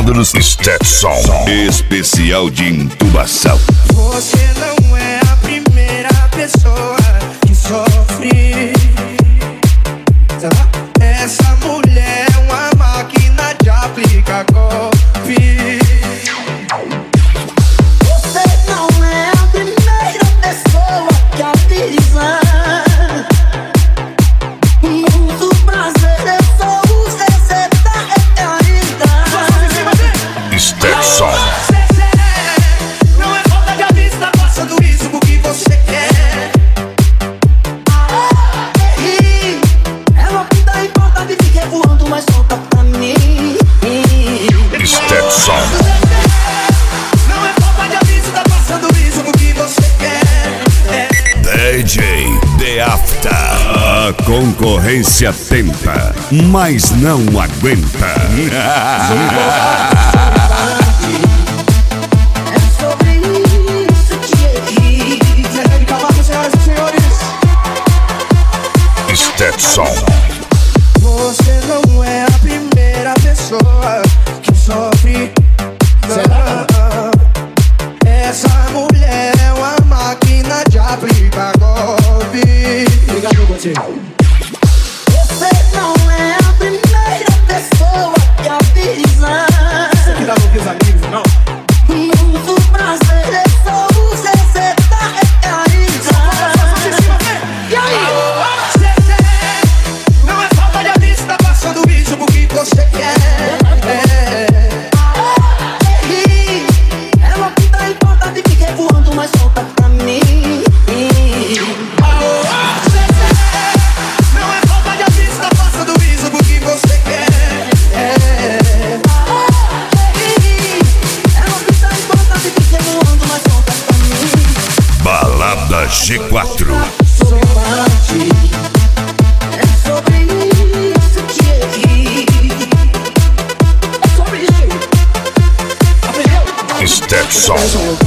Módulos Stetson, especial de intubação. Você não é a primeira pessoa que sofre. Essa mulher é uma máquina de aplicar golpe. Você não é a primeira pessoa que avisa. Muito prazer, eu sou o Zezé da realidade. Stetson. Não é falta de aviso, tá passando isso porque você quer. Ela me dá importante, fica voando, mas solta pra mim. Stetson. Não é falta de aviso, tá passando isso porque você quer. DJ The After. A concorrência tenta, mas não aguenta. É sobre isso que ele Zezé de Camargo, senhoras e senhores. Stetson. Você não é a primeira pessoa que sofre. Essa mulher é uma máquina de aplicar golpe. Obrigado, contigo. Você não é a primeira pessoa que avisa. Você que dá com os amigos, não? Muito prazer, eu sou o Zezé da realidade. E aí? Zezé, não é falta de aviso, tá passando isso porque você quer. Ela me dá importante, fica voando, mas solta pra mim. Não é falta de aviso, tá passando isso porque você quer. Ela me dá importante, fica voando, mas solta pra mim. Balada G4. É sobre isso que ele. É sobre isso. Aprendeu? Stetson.